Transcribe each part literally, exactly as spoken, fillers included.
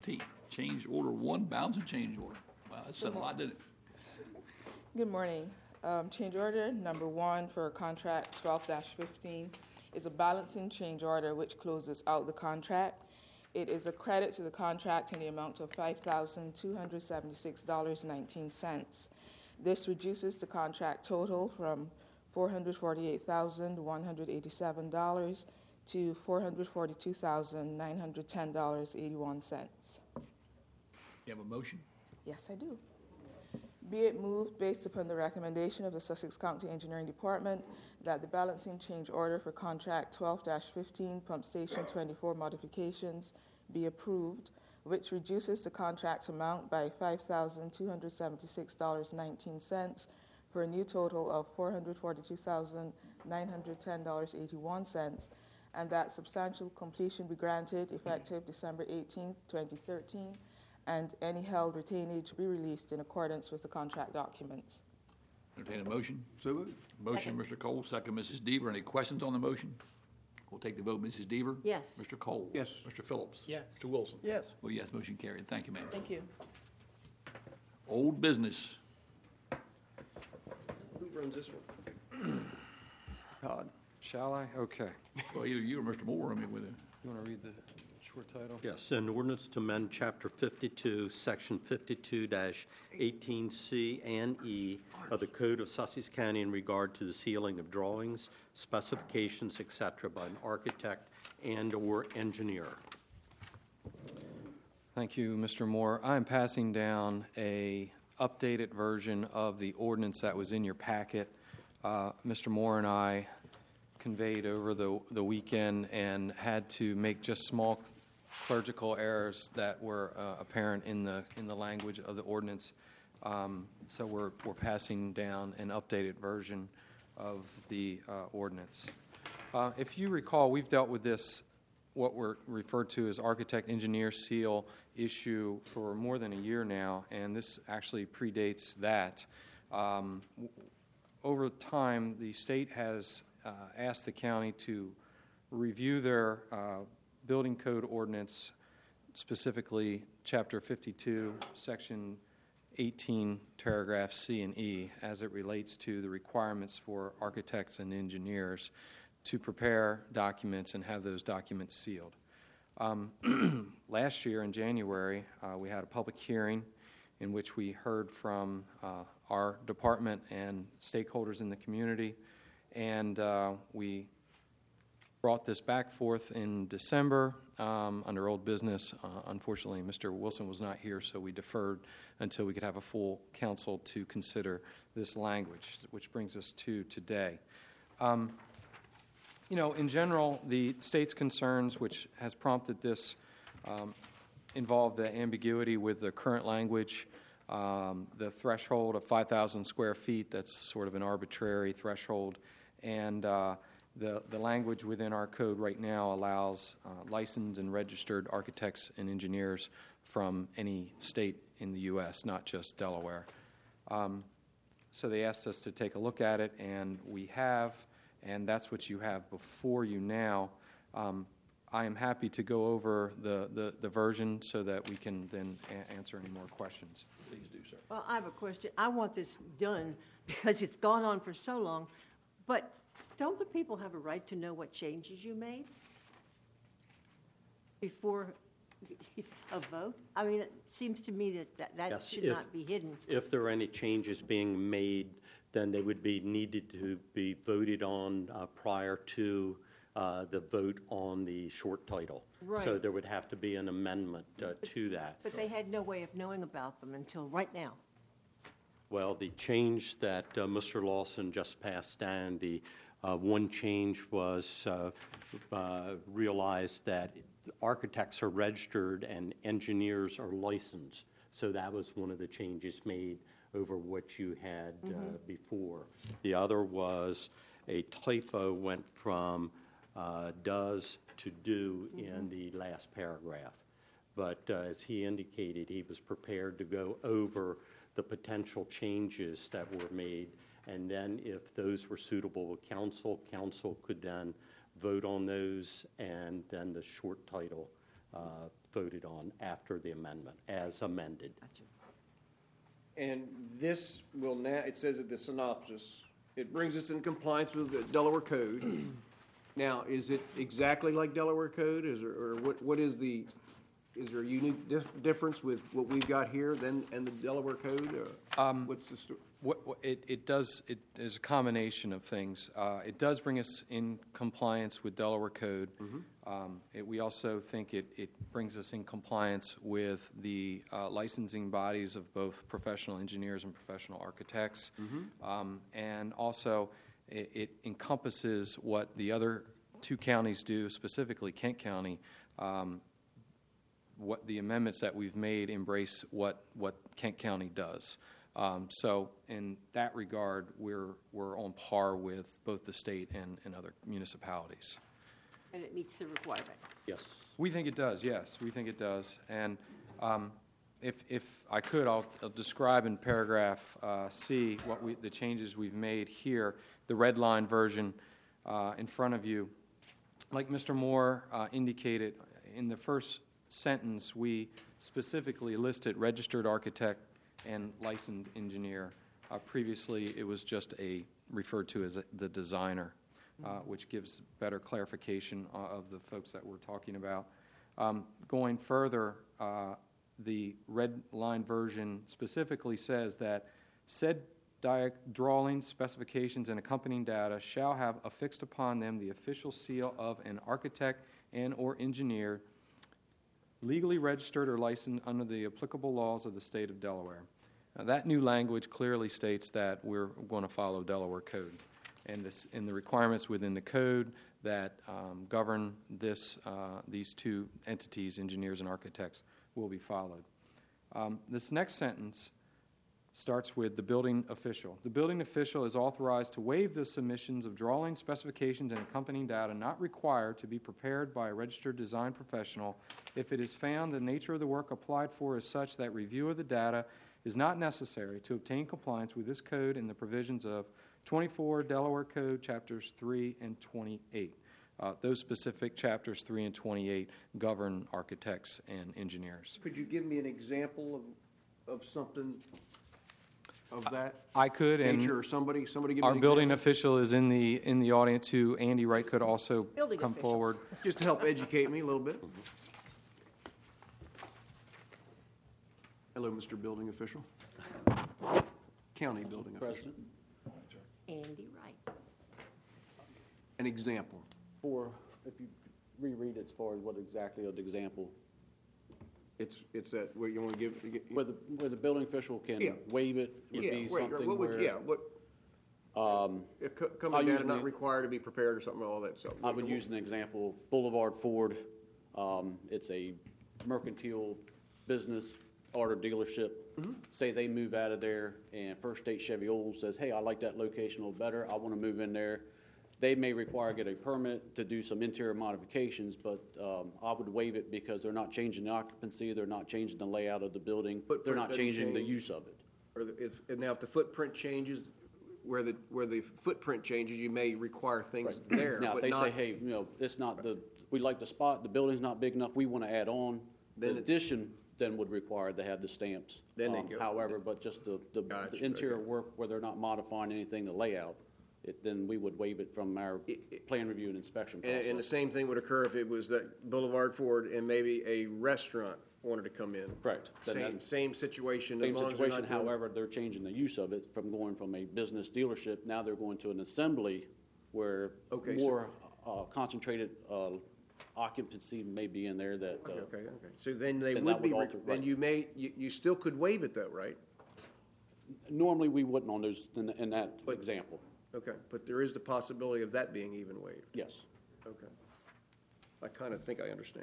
fourteen. Change order one, balance and change order. Wow, that's said a lot, didn't it? Good morning. Um, change order number one for contract twelve fifteen is a balancing change order which closes out the contract. It is a credit to the contract in the amount of five thousand two hundred seventy-six dollars and nineteen cents. This reduces the contract total from four hundred forty-eight thousand one hundred eighty-seven dollars to four hundred forty-two thousand nine hundred ten dollars and eighty-one cents. You have a motion? Yes, I do. Be it moved, based upon the recommendation of the Sussex County Engineering Department, that the balancing change order for contract twelve fifteen Pump Station twenty-four modifications be approved, which reduces the contract amount by five thousand two hundred seventy-six dollars and nineteen cents for a new total of four hundred forty-two thousand nine hundred ten dollars and eighty-one cents, and that substantial completion be granted effective December eighteenth, twenty thirteen, and any held retainage be released in accordance with the contract documents. Entertain a motion? So moved. Motion, Mister Cole, second, Missus Deaver. Any questions on the motion? We'll take the vote. Missus Deaver? Yes. Mister Cole? Yes. Mister Phillips? Yes. Mister Wilson? Yes. Well, yes, motion carried. Thank you, ma'am. Thank you. Old business. Who runs this one? Todd. Shall I? Okay. Well, either you or Mister Moore, I mean, with it. You want to read the short title? Yes, an ordinance to amend Chapter fifty-two, Section fifty-two eighteen C and E of the Code of Sussex County in regard to the sealing of drawings, specifications, et cetera, by an architect and/or engineer. Thank you, Mister Moore. I'm passing down a updated version of the ordinance that was in your packet. Uh, Mister Moore and I conveyed over the the weekend and had to make just small clerical errors that were uh, apparent in the in the language of the ordinance. Um, so we're we're passing down an updated version of the uh, ordinance. Uh, if you recall, we've dealt with this, what we're referred to as architect engineer seal issue, for more than a year now, and this actually predates that. Um, over time, the state has uh, asked the county to review their uh, building code ordinance, specifically Chapter fifty-two, Section eighteen, paragraphs C and E, as it relates to the requirements for architects and engineers to prepare documents and have those documents sealed. Um, last year in January, uh, we had a public hearing in which we heard from uh, our department and stakeholders in the community, and uh, we brought this back forth in December um, under old business. Uh, unfortunately, Mister Wilson was not here, so we deferred until we could have a full council to consider this language, which brings us to today. Um, you know, in general, the state's concerns, which has prompted this, um, involve the ambiguity with the current language, um, the threshold of five thousand square feet, that's sort of an arbitrary threshold, and uh, The, the language within our code right now allows uh, licensed and registered architects and engineers from any state in the U S, not just Delaware. Um, so they asked us to take a look at it, and we have, and that's what you have before you now. Um, I am happy to go over the, the, the version so that we can then a- answer any more questions. Please do, sir. Well, I have a question. I want this done because it's gone on for so long, but don't the people have a right to know what changes you made before a vote? I mean, it seems to me that that, that Yes, should if- not be hidden. If there are any changes being made, then they would be needed to be voted on uh, prior to uh, the vote on the short title. So Right. there would have to be an amendment uh, to that. But they had no way of knowing about them until right now. Well, the change that uh, Mister Lawson just passed down, the uh, one change was uh, uh, realized that architects are registered and engineers are licensed. So that was one of the changes made over what you had uh, before. The other was a typo went from uh, does to do in the last paragraph. But uh, as he indicated, he was prepared to go over the potential changes that were made, and then if those were suitable with council, council could then vote on those, and then the short title uh, voted on after the amendment, as amended. And this will now, it says at the synopsis, it brings us in compliance with the Delaware Code. Now, is it exactly like Delaware Code, is there, or what, what is the, is there a unique dif- difference with what we've got here than, and the Delaware Code, or Um, what's the story? What, what- it, it does, it is a combination of things. Uh, It does bring us in compliance with Delaware Code. Um, it- We also think it, it brings us in compliance with the uh, licensing bodies of both professional engineers and professional architects. Um, And also, it, it encompasses what the other two counties do, specifically Kent County. Um, What the amendments that we've made embrace what, what Kent County does. Um, so in that regard, we're, we're on par with both the state and, and other municipalities. And it meets the requirement. Yes. We think it does, yes, we think it does. And um, if, if I could, I'll, I'll describe in paragraph uh, C what we, the changes we've made here, the red line version uh, in front of you. Like Mister Moore uh, indicated, in the first sentence, we specifically listed registered architect and licensed engineer. Uh, previously, it was just a referred to as a, the designer, uh, which gives better clarification uh, of the folks that we're talking about. Um, going further, uh, the red line version specifically says that said dia- drawings, specifications, and accompanying data shall have affixed upon them the official seal of an architect and or engineer legally registered or licensed under the applicable laws of the state of Delaware. Now, that new language clearly states that we're going to follow Delaware Code, and this, and the requirements within the code that um, govern this, uh, these two entities, engineers and architects, will be followed. Um, this next sentence starts with the building official. The building official is authorized to waive the submissions of drawings, specifications, and accompanying data not required to be prepared by a registered design professional if it is found the nature of the work applied for is such that review of the data is not necessary to obtain compliance with this code and the provisions of twenty-four Delaware Code, Chapters three and twenty-eight. Uh, those specific Chapters three and twenty-eight govern architects and engineers. Could you give me an example of, of something of that I could, and nature, or somebody, somebody give me our an building example? official is in the, in the audience, who, Andy Wright, could also Building come official. forward. Just to help educate me a little bit. Hello, Mister Building Official. County Building Official. Andy Wright. An example. For, if you reread as far as what exactly of the example, It's, it's that, where you want to give, you get- where the, where the building official can Yeah. waive it, would yeah, be right, right. something What would- where. Yeah, what, Um, yeah, co- I'll coming use data not the- required to be prepared or something, all that stuff. I would use an example, Boulevard Ford, um, it's a mercantile business auto dealership. Mm-hmm. Say they move out of there and First State Chevy Oil says, hey, I like that location a little better, I want to move in there. They may require get a permit to do some interior modifications, but um, I would waive it because they're not changing the occupancy, they're not changing the layout of the building, they're Footprint not doesn't changing the change. use of it. Or the- if, and now if the footprint changes, where the, where the footprint changes, you may require things there, Now, if but they not. say, hey, you know, it's not the, we like the spot, the building's not big enough, we want to add on, the Then it- addition then would require to have the stamps. Then they Um, go- However, but just the, the Gotcha, the interior okay. work where they're not modifying anything, the layout, it, then we would waive it from our It- it- plan review and inspection And, and the process. same thing would occur if it was that Boulevard Ford and maybe a restaurant wanted to come in. Correct. Then Same, that- same situation, as Same long as they're situation, not doing. however, they're changing the use of it from going from a business dealership, now they're going to an assembly where Okay, so- more uh, concentrated uh, occupancy may be in there that. uh, Okay, okay, okay. So then they Then would that be, would re- alter- then right. you may, you, you still could waive it though, right? Normally, we wouldn't on those, in, in that But- example, Okay, but there is the possibility of that being even waived. yes. Okay. I kind of think I understand.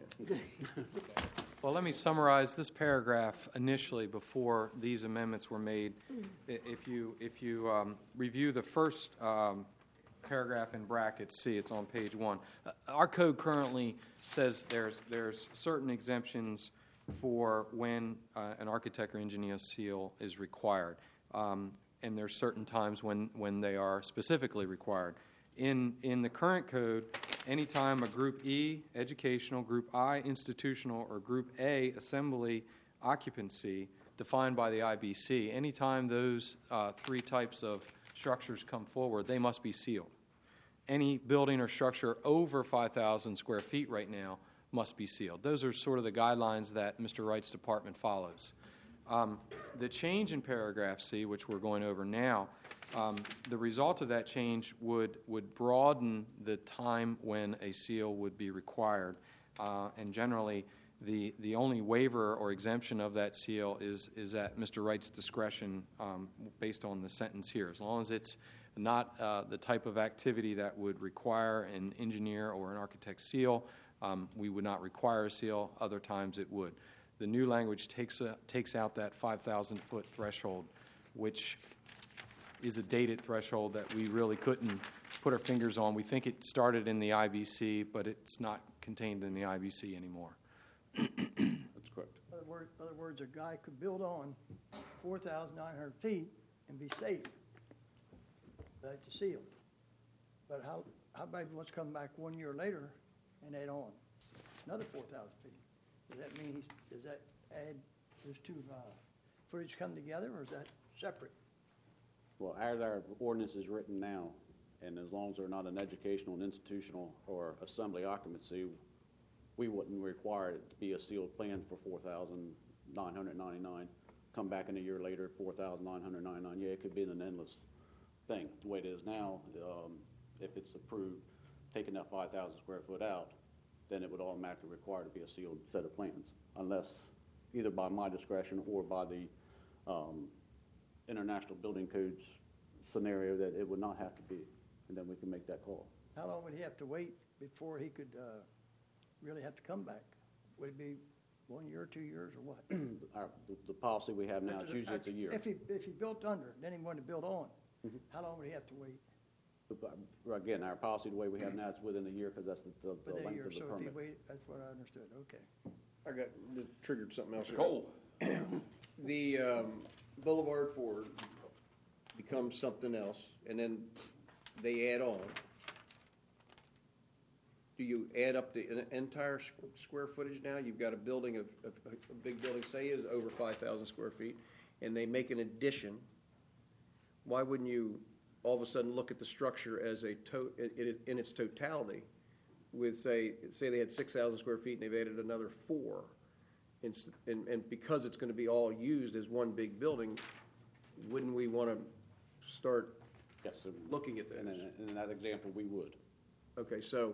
Well, let me summarize this paragraph initially before these amendments were made. I- If you, if you um, review the first um, paragraph in brackets, C, it's on page one. Uh, Our code currently says there's, there's certain exemptions for when uh, an architect or engineer seal is required. Um, And there's certain times when, when they are specifically required. In, in the current code, anytime a Group E, educational, Group I, institutional, or Group A, assembly occupancy, defined by the I B C, anytime those uh, three types of structures come forward, they must be sealed. Any building or structure over five thousand square feet right now must be sealed. Those are sort of the guidelines that Mister Wright's department follows. Um, the change in paragraph C, which we're going over now, um, the result of that change would, would broaden the time when a seal would be required. Uh, and generally, the, the only waiver or exemption of that seal is, is at Mister Wright's discretion um, based on the sentence here. As long as it's not uh, the type of activity that would require an engineer or an architect seal, um, we would not require a seal. Other times it would. The new language takes, a, takes out that five thousand foot threshold, which is a dated threshold that we really couldn't put our fingers on. We think it started in the I B C, but it's not contained in the I B C anymore. That's correct. In other words, other words, a guy could build on four thousand nine hundred feet and be safe. That's a seal. But how, how about if he wants to come back one year later and add on another four thousand feet? Does that mean he's, does that add those two uh, footage come together, or is that separate? Well, as our ordinance is written now, and as long as they're not an educational, an institutional, or assembly occupancy, we wouldn't require it to be a sealed plan for four thousand nine hundred ninety-nine. Come back in a year later, four thousand nine hundred ninety-nine. Yeah, it could be an endless thing. The way it is now, um, if it's approved, taking that five thousand square foot out, then it would automatically require to be a sealed set of plans, unless either by my discretion or by the um, International Building Codes scenario that it would not have to be, and then we can make that call. How long would he have to wait before he could uh, really have to come back? Would it be one year, two years, or what? Our, the, the policy we have now is usually it's a year. If he, if he built under, then he wanted to build on, how long would he have to wait? But, Again, our policy, the way we have now, it's within a year because that's the, the, the Within a length year, of the so if he permit. waited, that's what I understood, okay. I got, this triggered something else. here. Cole, The um, Boulevard Ford becomes something else, and then they add on. Do you add up the en- entire s- square footage now? You've got a building of, of- a big building, say is over five thousand square feet, and they make an addition. Why wouldn't you all of a sudden look at the structure as a to, in, in its totality with, say, say they had six thousand square feet and they've added another four? And, s- and, and because it's gonna be all used as one big building, wouldn't we wanna start Yes, so, looking at and those? in, in that example, we would. Okay, so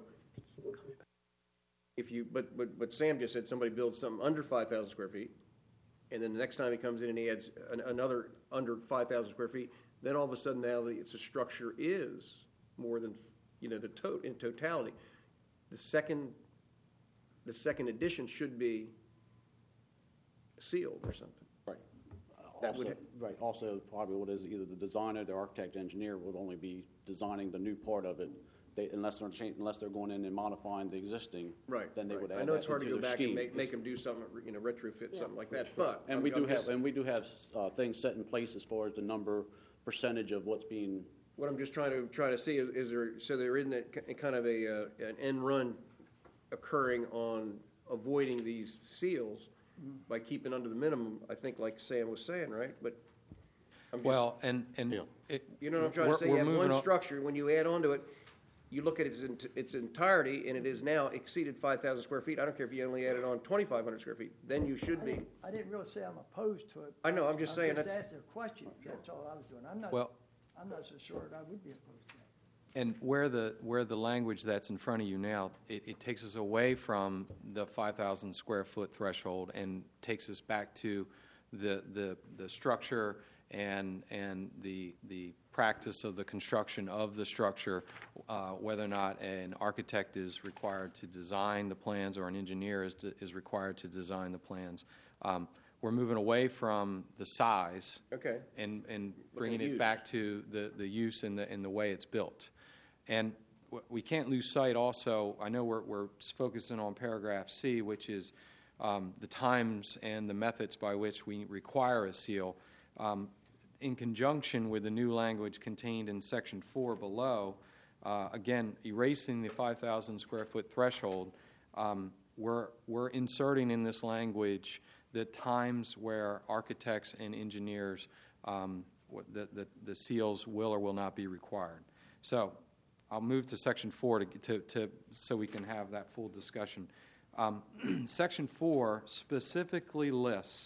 if you, but, but, but Sam just said somebody builds something under five thousand square feet, and then the next time he comes in and he adds an, another under five thousand square feet, then all of a sudden now the, it's a structure is more than, you know, the to, in totality. The second, the second addition should be sealed or something. Right. That would Also, right, also probably what is either the designer, the architect, engineer would only be designing the new part of it. They, unless they're changing, unless they're going in and modifying the existing. Right. Then they right. would I add know that it's hard to into go their back and scheme. make, make them do something, you know, retrofit, something like that, but. And we I'm- do I'm have, just- and we do have, uh, things set in place as far as the number, percentage of what's being, What I'm just trying to, trying to see is, is there, so there isn't a k- kind of a, uh, an end run occurring on avoiding these seals by keeping under the minimum, I think like Sam was saying, right? But I'm just, Well, and, and Yeah. it. you know what I'm trying we're- to say? You we're have moving one on- structure, when you add on to it, you look at its, ent- its entirety, and it is now exceeded five thousand square feet. I don't care if you only added on twenty-five hundred square feet, then you should I be. didn't, I didn't really say I'm opposed to it. I know, I'm just saying I'm just that's- asking a question, that's all I was doing. I'm not, Well- I'm not so sure that I would be opposed to that. And where the, where the language that's in front of you now, it, it takes us away from the five thousand square foot threshold and takes us back to the, the, the structure and, and the, the practice of the construction of the structure, uh, whether or not an architect is required to design the plans or an engineer is, to, is required to design the plans. Um, we're moving away from the size Okay. and, and at bringing it use. back to the, the use and the, and the way it's built. And w- we can't lose sight also, I know we're, we're focusing on paragraph C, which is um, the times and the methods by which we require a seal. Um, in conjunction with the new language contained in section four below, uh, again, erasing the five thousand square foot threshold, um, we're, we're inserting in this language the times where architects and engineers, um, what the, the, the seals will or will not be required. So I'll move to section four to, to, to so we can have that full discussion. Um, section four specifically lists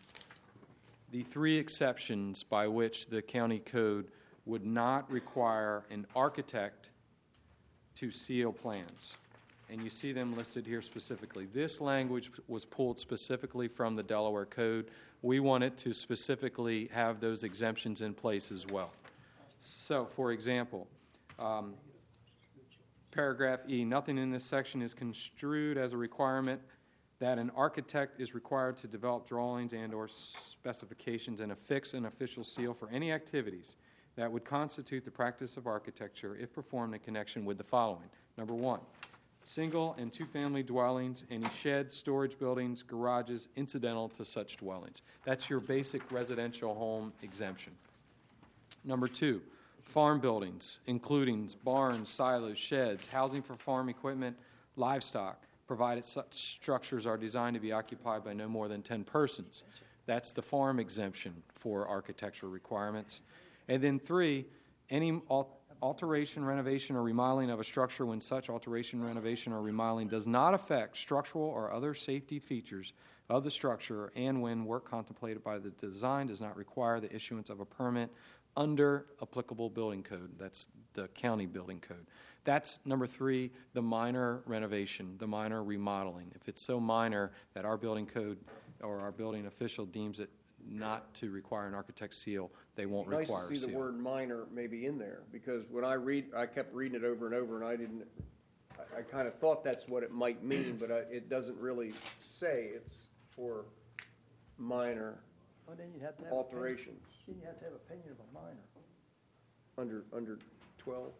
the three exceptions by which the county code would not require an architect to seal plans. And you see them listed here specifically. This language was pulled specifically from the Delaware Code. We wanted to specifically have those exemptions in place as well. So, for example, um, paragraph E, nothing in this section is construed as a requirement that an architect is required to develop drawings and or specifications and affix an official seal for any activities that would constitute the practice of architecture if performed in connection with the following. Number one, single and two-family dwellings, any sheds, storage buildings, garages incidental to such dwellings. That's your basic residential home exemption. Number two, farm buildings, including barns, silos, sheds, housing for farm equipment, livestock, provided such structures are designed to be occupied by no more than ten persons. That's the farm exemption for architectural requirements. And then three, any alteration, renovation, or remodeling of a structure when such alteration, renovation, or remodeling does not affect structural or other safety features of the structure, and when work contemplated by the design does not require the issuance of a permit under applicable building code. That's the county building code. That's number three, the minor renovation, the minor remodeling. If it's so minor that our building code or our building official deems it not to require an architect's seal, they won't require a seal. Nice to see the word minor maybe in there, because when I read, I kept reading it over and over, and I didn't, I, I kind of thought that's what it might mean, but I, it doesn't really say it's for minor Well, then you'd have to have. alterations. Opinion, then you have to have opinion of a minor. Under, under twelve?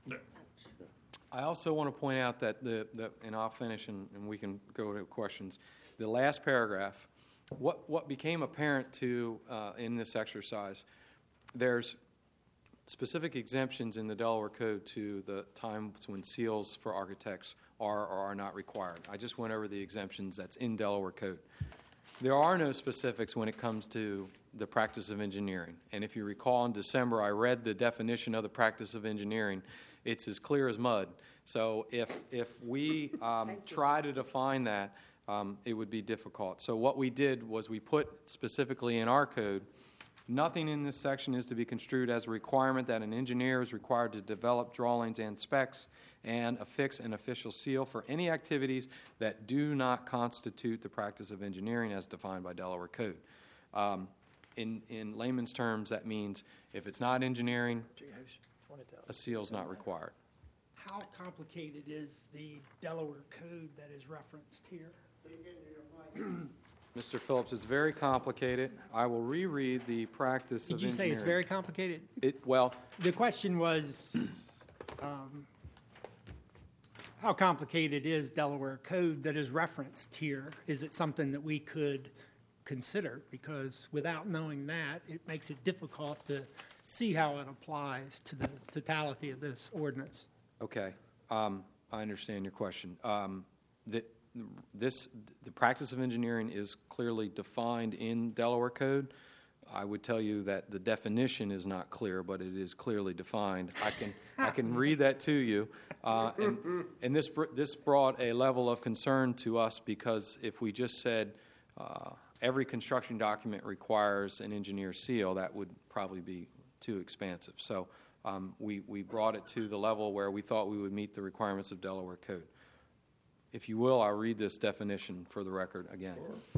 I also want to point out that the, the and I'll finish and, and we can go to questions. The last paragraph, what what became apparent to uh, in this exercise, there's specific exemptions in the Delaware Code to the times when seals for architects are or are not required. I just went over the exemptions that's in Delaware Code. There are no specifics when it comes to the practice of engineering. And if you recall, in December, I read the definition of the practice of engineering. It's as clear as mud. So if if we um, try to define that, um, it would be difficult. So what we did was we put specifically in our code, nothing in this section is to be construed as a requirement that an engineer is required to develop drawings and specs and affix an official seal for any activities that do not constitute the practice of engineering as defined by Delaware Code. Um, in, in layman's terms, that means if it's not engineering, a seal is not required. How complicated is the Delaware Code that is referenced here? Mister Phillips, it's very complicated. I will reread the practice Did of you engineering. say it's very complicated? It, well, The question was, um, how complicated is Delaware Code that is referenced here? Is it something that we could consider? Because without knowing that, it makes it difficult to see how it applies to the totality of this ordinance. okay. Um, I understand your question. Um, the, this, the practice of engineering is clearly defined in Delaware Code. I would tell you that the definition is not clear, but it is clearly defined. I can I can read that to you, uh, and and this br- this brought a level of concern to us because if we just said uh, every construction document requires an engineer seal, that would probably be too expansive. So um, we we brought it to the level where we thought we would meet the requirements of Delaware Code. If you will, I'll read this definition for the record again.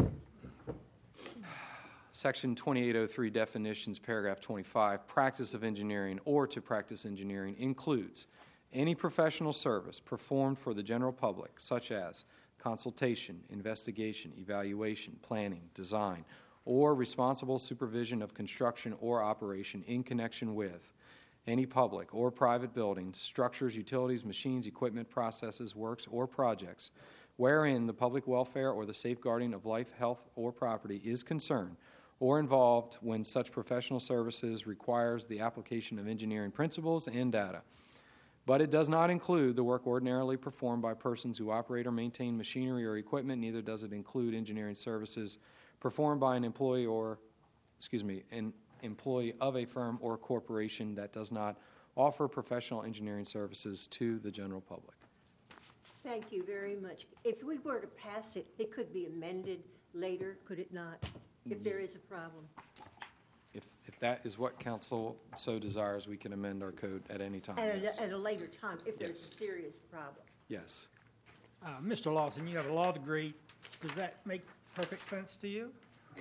Section twenty-eight oh three definitions, paragraph twenty-five, practice of engineering or to practice engineering includes any professional service performed for the general public, such as consultation, investigation, evaluation, planning, design, or responsible supervision of construction or operation in connection with any public or private buildings, structures, utilities, machines, equipment, processes, works, or projects wherein the public welfare or the safeguarding of life, health, or property is concerned or involved when such professional services requires the application of engineering principles and data. but it does not include the work ordinarily performed by persons who operate or maintain machinery or equipment. Neither does it include engineering services performed by an employee or, excuse me, an employee of a firm or corporation that does not offer professional engineering services to the general public. Thank you very much. If we were to pass it, it could be amended later, could it not, if there is a problem? If, if that is what council so desires, we can amend our code at any time, At yes. a, at a later time, if there's Yes. a serious problem. Yes. Uh, Mister Lawson, you have a law degree. Does that make perfect sense to you?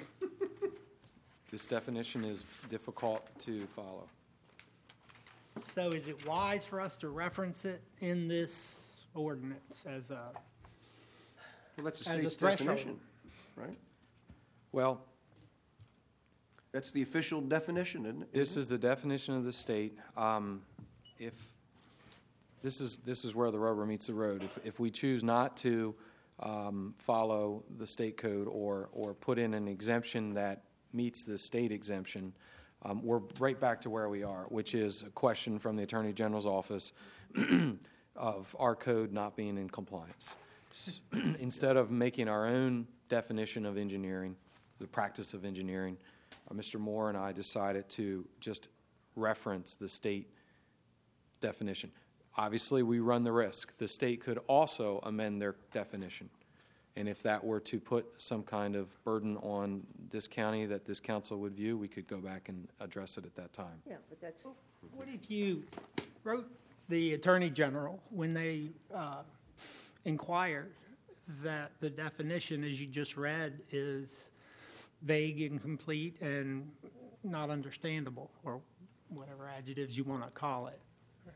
This definition is difficult to follow. So is it wise for us to reference it in this ordinance as a, Well, that's the As a state's threshold. definition, right? Well, That's the official definition, isn't it? this is the definition of the state. Um, If, this is, this is where the rubber meets the road. If, if we choose not to um, follow the state code or, or put in an exemption that meets the state exemption, um, we're right back to where we are, which is a question from the Attorney General's office of our code not being in compliance. S- Instead of making our own definition of engineering, the practice of engineering, uh, Mister Moore and I decided to just reference the state definition. Obviously, we run the risk. The state could also amend their definition. And if that were to put some kind of burden on this county that this council would view, we could go back and address it at that time. Yeah, but that's, what if you wrote the Attorney General when they uh, inquired that the definition, as you just read, is vague, incomplete, and not understandable, or whatever adjectives you want to call it?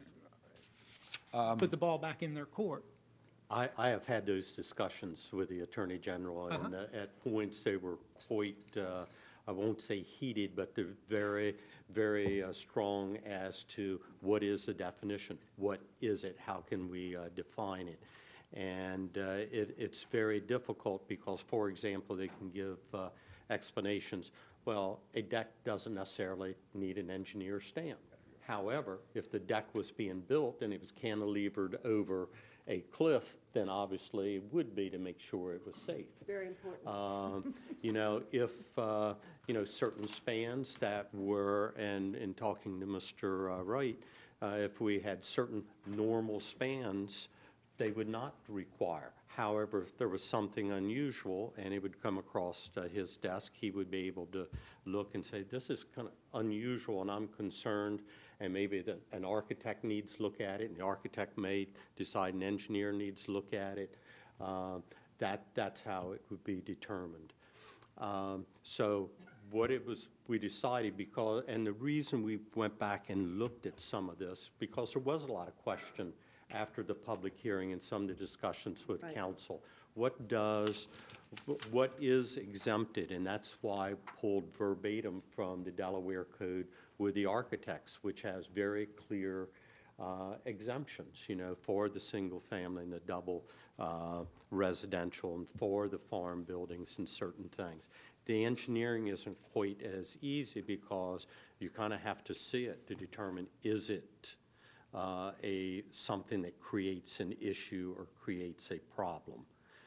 Put the ball back in their court. I, I have had those discussions with the Attorney General, and uh, at points they were quite, uh, I won't say heated, but they're very, very uh, strong as to what is the definition, what is it, how can we uh, define it. And uh, it, it's very difficult because, for example, they can give uh, explanations. Well, a deck doesn't necessarily need an engineer stamp. However, if the deck was being built and it was cantilevered over a cliff, then obviously it would be to make sure it was safe. very important. Um, You know, if, uh, you know, certain spans that were, and in talking to Mister uh, Wright, uh, if we had certain normal spans, they would not require. However, if there was something unusual and it would come across uh, his desk, he would be able to look and say, this is kind of unusual and I'm concerned, and maybe the, an architect needs to look at it, and the architect may decide an engineer needs to look at it. Uh, that, that's how it would be determined. Um, so what it was, we decided because, and the reason we went back and looked at some of this, because there was a lot of question after the public hearing and some of the discussions with Right. council. What does, what is exempted? And that's why I pulled verbatim from the Delaware Code with the architects, which has very clear uh, exemptions, you know, for the single family and the double uh, residential and for the farm buildings and certain things. The engineering isn't quite as easy because you kind of have to see it to determine, is it uh, a something that creates an issue or creates a problem?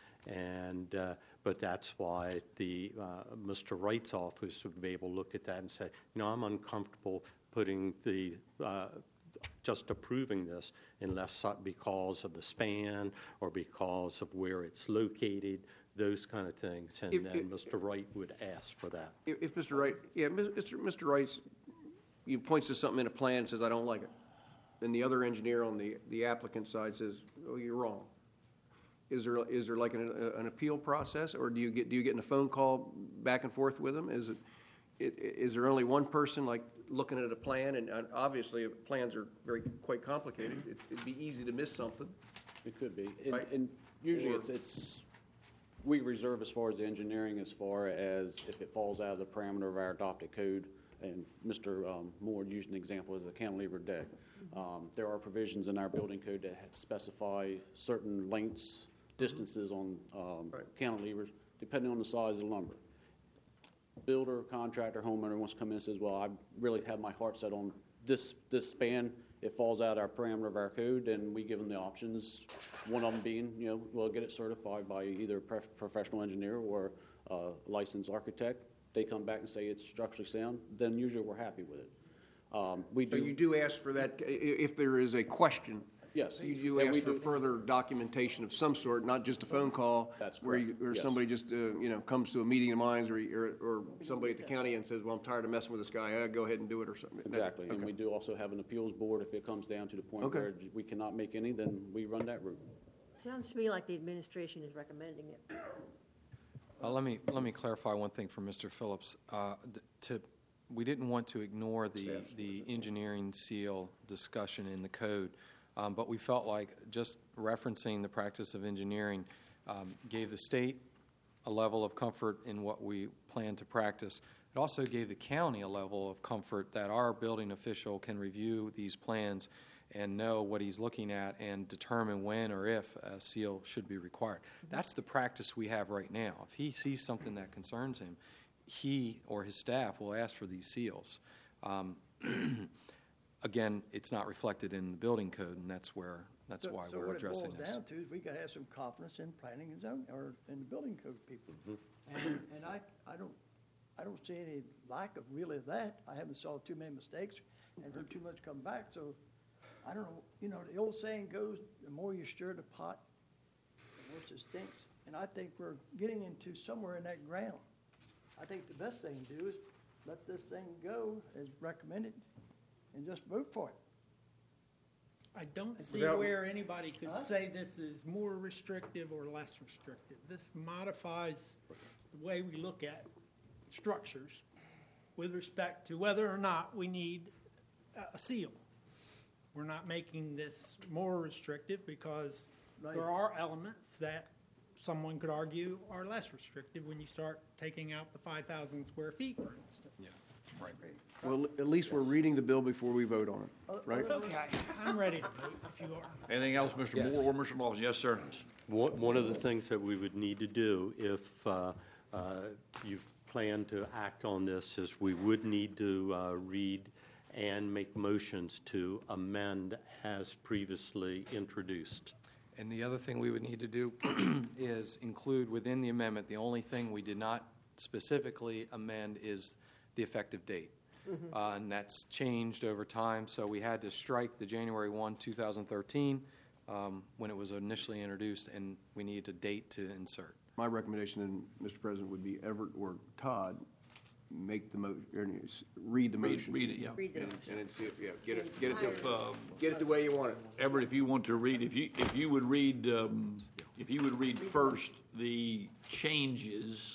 And uh, but that's why the uh, Mister Wright's office would be able to look at that and say, you know, I'm uncomfortable putting the uh, just approving this unless uh, because of the span or because of where it's located, those kind of things. And If- then if- Mister Wright would ask for that. If, if Mister Wright, yeah, Mister Mister Wright's, he points to something in a plan and says, I don't like it. And the other engineer on the, the applicant side says, oh, you're wrong. Is there, is there like an, an appeal process, or do you get, do you get in a phone call back and forth with them? Is it, i- is there only one person like looking at a plan, and uh, obviously plans are very, quite complicated. It- It'd be easy to miss something. It could be. And, Right. and usually Or- it's, it's, we reserve as far as the engineering, as far as if it falls out of the parameter of our adopted code. And Mister um, Moore used an example as a cantilever deck. Um, There are provisions in our building code that specify certain lengths, distances on um, Right. cantilevers, depending on the size of the lumber. Builder, contractor, homeowner wants to come in and says, well, I really have my heart set on this, this span, it falls out our parameter of our code, then we give them the options. One of them being, you know, we'll get it certified by either a prof- professional engineer or a licensed architect. They come back and say it's structurally sound, then usually we're happy with it. Um, we So do. you do ask for that, i- if there is a question? Yes. You do And we ask for do- further documentation of some sort, not just a phone call? That's Where you, correct, or yes. somebody just, uh, you know, comes to a meeting of minds, or, or, or somebody at the county and says, well, I'm tired of messing with this guy, uh, go ahead and do it, or something? Exactly, and Okay. we do also have an appeals board. If it comes down to the point Okay. where we cannot make any, then we run that route. Sounds to me like the administration is recommending it. Uh, Let me, let me clarify one thing for Mister Phillips. Uh, th- To, we didn't want to ignore the, the engineering seal discussion in the code, um, but we felt like just referencing the practice of engineering um, gave the state a level of comfort in what we plan to practice. It also gave the county a level of comfort that our building official can review these plans and know what he's looking at and determine when or if a seal should be required. That's the practice we have right now. If he sees something that concerns him, he or his staff will ask for these seals. Um, again, it's not reflected in the building code, and that's where that's So- why so we're addressing what it this. boils down to is we gotta have some confidence in planning and zoning, or in the building code people. Mm-hmm. And, and I, I don't, I don't see any lack of really that. I haven't saw too many mistakes and heard too much come back, so I don't know, you know, the old saying goes, the more you stir the pot, the worse it stinks. And I think we're getting into somewhere in that ground. I think the best thing to do is let this thing go as recommended and just vote for it. I don't see Without- where anybody could Huh? say this is more restrictive or less restrictive. This modifies the way we look at structures with respect to whether or not we need a- a seal. We're not making this more restrictive because Right. there are elements that someone could argue are less restrictive when you start taking out the five thousand square feet, for instance. Yeah, right. Well, at least we're reading the bill before we vote on it, right? Okay, I'm ready to vote if you are. Anything else, Mister Moore or Mister Lawson? Yes, sir. One one of the things that we would need to do if uh, uh, you plan to act on this is we would need to uh, read and make motions to amend as previously introduced. And the other thing we would need to do is include within the amendment, the only thing we did not specifically amend is the effective date. Uh, And that's changed over time, so we had to strike the January first, two thousand thirteen, um, when it was initially introduced, and we needed a date to insert. My recommendation, then, Mister President, would be Everett or Todd make the mo, or s- read the Read, motion. read it, yeah. Read the And motion. and then see, it- yeah, get it, get it, If, the- uh, get it the way you want it. Everett, if you want to read, if you, if you would read, um, if you would read first the changes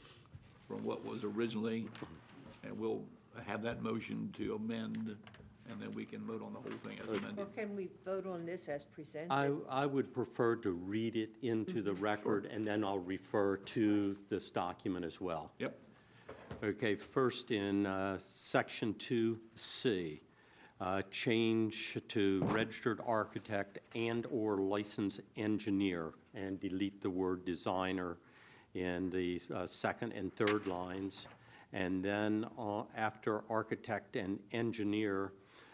from what was originally, and we'll have that motion to amend, and then we can vote on the whole thing as amended. Or can we vote on this as presented? I, I would prefer to read it into the record, and then I'll refer to this document as well. Yep. Okay, first in uh, Section two C, uh, change to registered architect and/or licensed engineer, and delete the word designer in the uh, second and third lines. And then uh, after architect and engineer,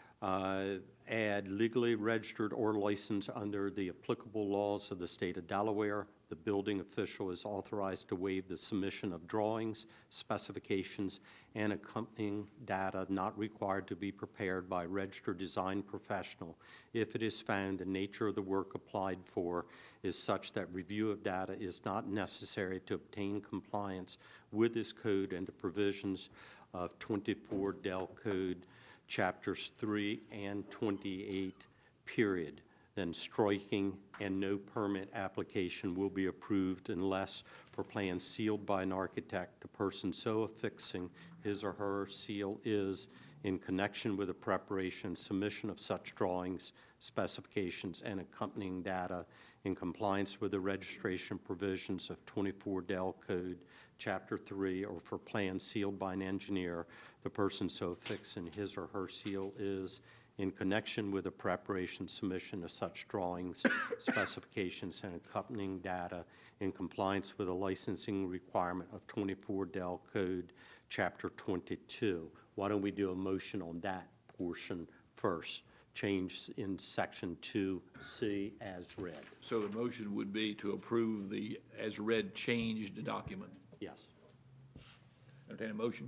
uh, add legally registered or licensed under the applicable laws of the state of Delaware. The building official is authorized to waive the submission of drawings, specifications, and accompanying data not required to be prepared by a registered design professional if it is found the nature of the work applied for is such that review of data is not necessary to obtain compliance with this code and the provisions of twenty-four Del Code, Chapters three and twenty-eight, period. Then striking, and no permit application will be approved unless for plans sealed by an architect, the person so affixing his or her seal is in connection with the preparation and submission of such drawings, specifications, and accompanying data in compliance with the registration provisions of twenty-four Del Code, Chapter three, or for plans sealed by an engineer, the person so affixing his or her seal is in connection with the preparation submission of such drawings, specifications, and accompanying data in compliance with the licensing requirement of twenty-four Del Code, Chapter twenty-two. Why don't we do a motion on that portion first change in section two C as read. So the motion would be to approve the as read changed document. Yes. Entertain a motion?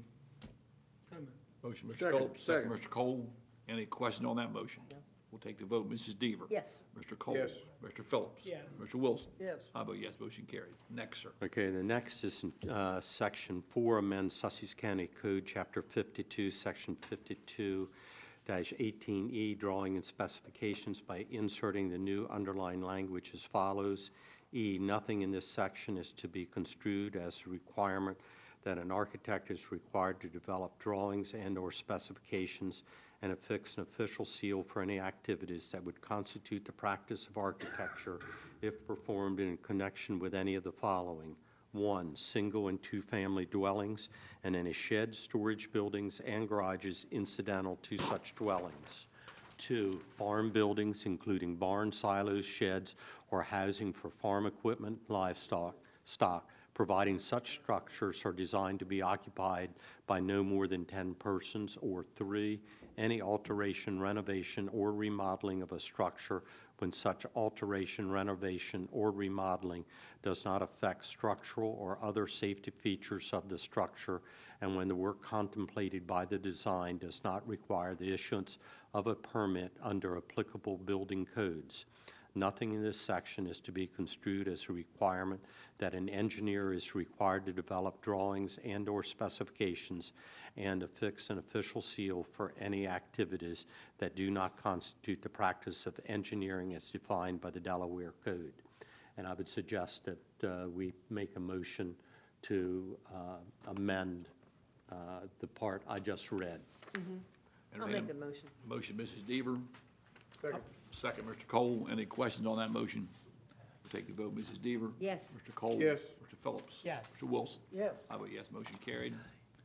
So moved. Motion, Mister Second, Phillips, second, second. Mister Cole. Any question on that motion? We'll take the vote. Missus Deaver? Yes. Mister Cole? Yes. Mister Phillips? Yes. Mister Wilson? Yes. I vote yes, motion carried. Next, sir. Okay, the next is uh, section four, amend Sussex County Code, chapter fifty-two, section fifty-two eighteen E, drawing and specifications by inserting the new underlying language as follows. E, nothing in this section is to be construed as a requirement that an architect is required to develop drawings and/or specifications and affix an official seal for any activities that would constitute the practice of architecture if performed in connection with any of the following. One, single and two-family dwellings and any sheds, storage buildings, and garages incidental to such dwellings. Two, farm buildings, including barns, silos, sheds, or housing for farm equipment, livestock, stock, providing such structures are designed to be occupied by no more than ten persons. Or three, any alteration, renovation, or remodeling of a structure when such alteration, renovation, or remodeling does not affect structural or other safety features of the structure, and when the work contemplated by the design does not require the issuance of a permit under applicable building codes. Nothing in this section is to be construed as a requirement that an engineer is required to develop drawings and/or specifications and affix an official seal for any activities that do not constitute the practice of engineering as defined by the Delaware Code. And I would suggest that uh, we make a motion to uh, amend uh, the part I just read. I'll make the motion. Motion, Missus Deaver. Second. Second, Mister Cole. Any questions on that motion? We'll take the vote. Missus Deaver? Yes. Mister Cole? Yes. Mister Phillips? Yes. Mister Wilson? Yes. I vote yes, motion carried.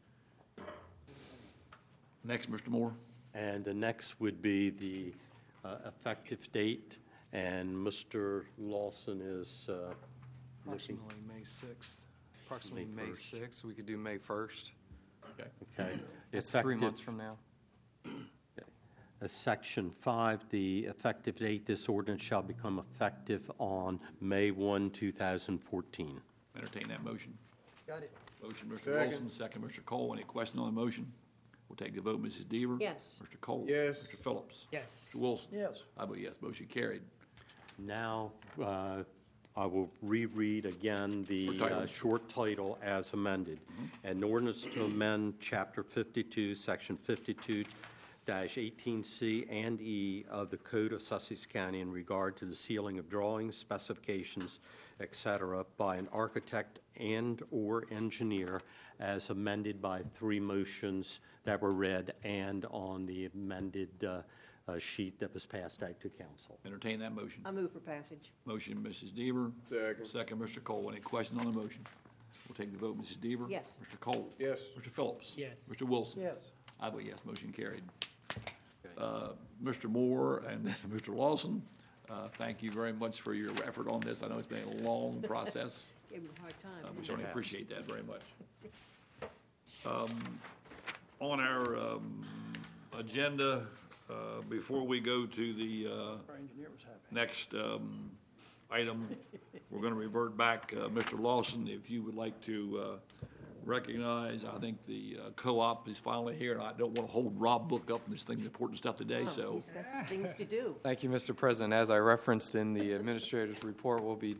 Next, Mister Moore. And the next would be the uh, effective date, and Mister Lawson is uh, looking. Approximately May sixth. Approximately May May first. sixth. We could do May first. Okay. Okay. That's three Effective- months from now. Uh, Section five, the effective date, this ordinance shall become effective on May first, two thousand fourteen. Entertain that motion. Got it. Motion, Mister Second. Wilson. Second, Mister Cole. Any question on the motion? We'll take the vote. Missus Deaver? Yes. Mister Cole? Yes. Mister Phillips? Yes. Mister Wilson? Yes. I vote yes, motion carried. Now, uh, I will reread again the Short title. uh, short title as amended. An ordinance to amend Chapter fifty-two, Section fifty-two eighteen C and E of the Code of Sussex County in regard to the sealing of drawings, specifications, et cetera, by an architect and/or engineer as amended by three motions that were read and on the amended uh, uh, sheet that was passed out to council. Entertain that motion. I move for passage. Motion, Missus Deaver. Second. Second, Mister Cole. Any questions on the motion? We'll take the vote. Missus Deaver? Yes. Mister Cole? Yes. Mister Phillips? Yes. Mister Wilson? Yes. I vote yes, motion carried. Uh, Mister Moore and Mister Lawson, uh, thank you very much for your effort on this. I know it's been a long process. Gave me a hard Uh, time. We certainly appreciate that very much. Um, On our um, agenda, uh, before we go to the uh, Our engineer was happy. next um, item, we're going to revert back. Uh, Mister Lawson, if you would like to uh, recognize, I think the uh, co-op is finally here, and I don't want to hold Rob Book up from this thing, important stuff today, Oh, so. He's got things to do. Thank you, Mister President. As I referenced in the administrator's report, we'll be